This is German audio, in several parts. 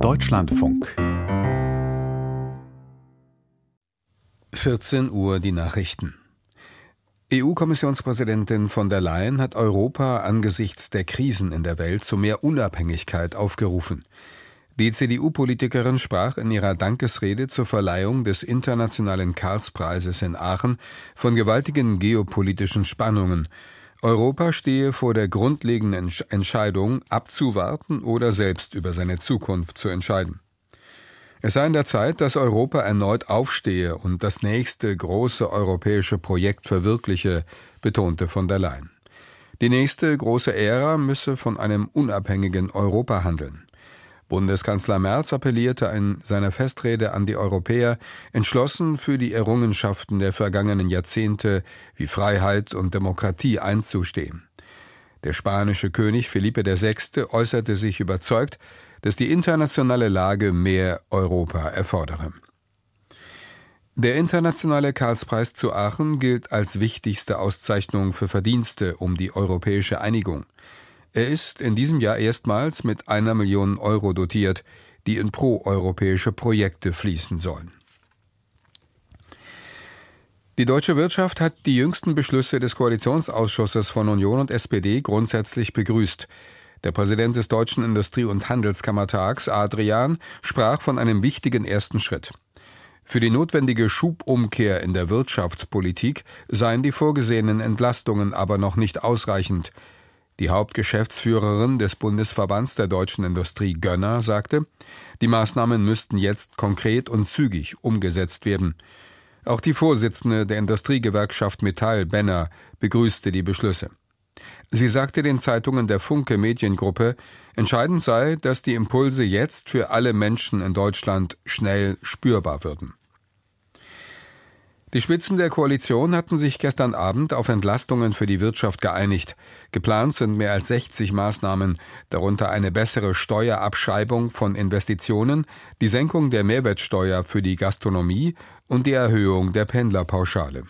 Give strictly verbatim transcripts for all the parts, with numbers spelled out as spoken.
Deutschlandfunk. vierzehn Uhr die Nachrichten. E U-Kommissionspräsidentin von der Leyen hat Europa angesichts der Krisen in der Welt zu mehr Unabhängigkeit aufgerufen. Die C D U-Politikerin sprach in ihrer Dankesrede zur Verleihung des Internationalen Karlspreises in Aachen von gewaltigen geopolitischen Spannungen. Europa stehe vor der grundlegenden Entscheidung, abzuwarten oder selbst über seine Zukunft zu entscheiden. Es sei an der Zeit, dass Europa erneut aufstehe und das nächste große europäische Projekt verwirkliche, betonte von der Leyen. Die nächste große Ära müsse von einem unabhängigen Europa handeln. Bundeskanzler Merz appellierte in seiner Festrede an die Europäer, entschlossen für die Errungenschaften der vergangenen Jahrzehnte wie Freiheit und Demokratie einzustehen. Der spanische König Felipe der Sechste äußerte sich überzeugt, dass die internationale Lage mehr Europa erfordere. Der internationale Karlspreis zu Aachen gilt als wichtigste Auszeichnung für Verdienste um die europäische Einigung. Er ist in diesem Jahr erstmals mit einer Million Euro dotiert, die in proeuropäische Projekte fließen sollen. Die deutsche Wirtschaft hat die jüngsten Beschlüsse des Koalitionsausschusses von Union und S P D grundsätzlich begrüßt. Der Präsident des Deutschen Industrie- und Handelskammertags, Adrian, sprach von einem wichtigen ersten Schritt. Für die notwendige Schubumkehr in der Wirtschaftspolitik seien die vorgesehenen Entlastungen aber noch nicht ausreichend. Die Hauptgeschäftsführerin des Bundesverbands der deutschen Industrie, Gönner, sagte, die Maßnahmen müssten jetzt konkret und zügig umgesetzt werden. Auch die Vorsitzende der Industriegewerkschaft Metall, Benner, begrüßte die Beschlüsse. Sie sagte den Zeitungen der Funke Mediengruppe, entscheidend sei, dass die Impulse jetzt für alle Menschen in Deutschland schnell spürbar würden. Die Spitzen der Koalition hatten sich gestern Abend auf Entlastungen für die Wirtschaft geeinigt. Geplant sind mehr als sechzig Maßnahmen, darunter eine bessere Steuerabschreibung von Investitionen, die Senkung der Mehrwertsteuer für die Gastronomie und die Erhöhung der Pendlerpauschale.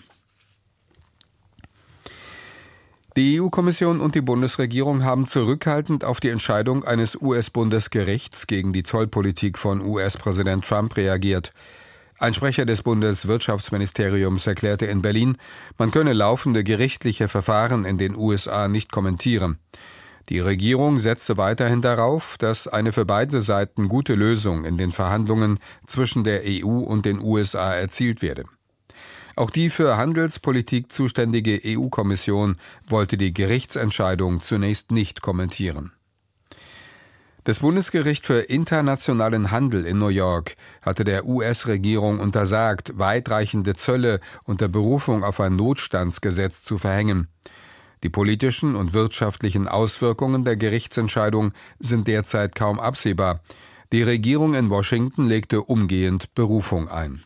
Die E U-Kommission und die Bundesregierung haben zurückhaltend auf die Entscheidung eines U S-Bundesgerichts gegen die Zollpolitik von U S-Präsident Trump reagiert. Ein Sprecher des Bundeswirtschaftsministeriums erklärte in Berlin, man könne laufende gerichtliche Verfahren in den U S A nicht kommentieren. Die Regierung setze weiterhin darauf, dass eine für beide Seiten gute Lösung in den Verhandlungen zwischen der E U und den U S A erzielt werde. Auch die für Handelspolitik zuständige E U-Kommission wollte die Gerichtsentscheidung zunächst nicht kommentieren. Das Bundesgericht für internationalen Handel in New York hatte der U S-Regierung untersagt, weitreichende Zölle unter Berufung auf ein Notstandsgesetz zu verhängen. Die politischen und wirtschaftlichen Auswirkungen der Gerichtsentscheidung sind derzeit kaum absehbar. Die Regierung in Washington legte umgehend Berufung ein.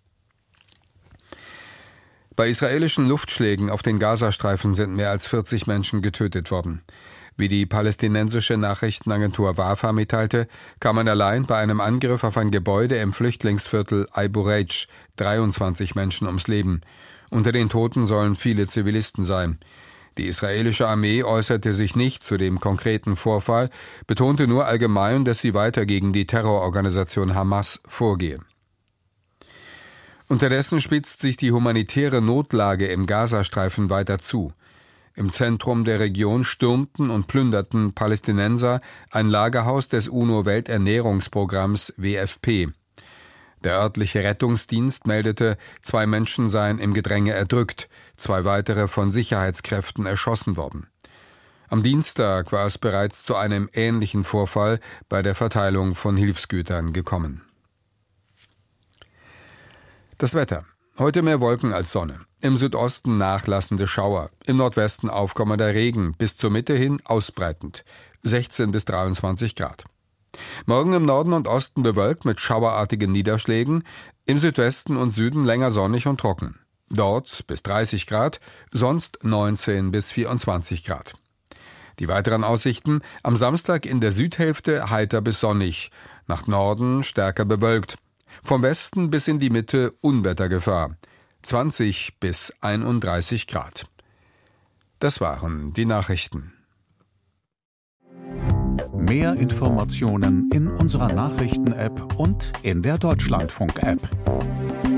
Bei israelischen Luftschlägen auf den Gazastreifen sind mehr als vierzig Menschen getötet worden. Wie die palästinensische Nachrichtenagentur Wafa mitteilte, kamen allein bei einem Angriff auf ein Gebäude im Flüchtlingsviertel Abu Reij dreiundzwanzig Menschen ums Leben. Unter den Toten sollen viele Zivilisten sein. Die israelische Armee äußerte sich nicht zu dem konkreten Vorfall, betonte nur allgemein, dass sie weiter gegen die Terrororganisation Hamas vorgehe. Unterdessen spitzt sich die humanitäre Notlage im Gazastreifen weiter zu. Im Zentrum der Region stürmten und plünderten Palästinenser ein Lagerhaus des UNO-Welternährungsprogramms W F P. Der örtliche Rettungsdienst meldete, zwei Menschen seien im Gedränge erdrückt, zwei weitere von Sicherheitskräften erschossen worden. Am Dienstag war es bereits zu einem ähnlichen Vorfall bei der Verteilung von Hilfsgütern gekommen. Das Wetter. Heute mehr Wolken als Sonne. Im Südosten nachlassende Schauer. Im Nordwesten aufkommender Regen. Bis zur Mitte hin ausbreitend. sechzehn bis dreiundzwanzig Grad. Morgen im Norden und Osten bewölkt mit schauerartigen Niederschlägen. Im Südwesten und Süden länger sonnig und trocken. Dort bis dreißig Grad, sonst neunzehn bis vierundzwanzig Grad. Die weiteren Aussichten: am Samstag in der Südhälfte heiter bis sonnig. Nach Norden stärker bewölkt. Vom Westen bis in die Mitte Unwettergefahr. zwanzig bis einunddreißig Grad. Das waren die Nachrichten. Mehr Informationen in unserer Nachrichten-App und in der Deutschlandfunk-App.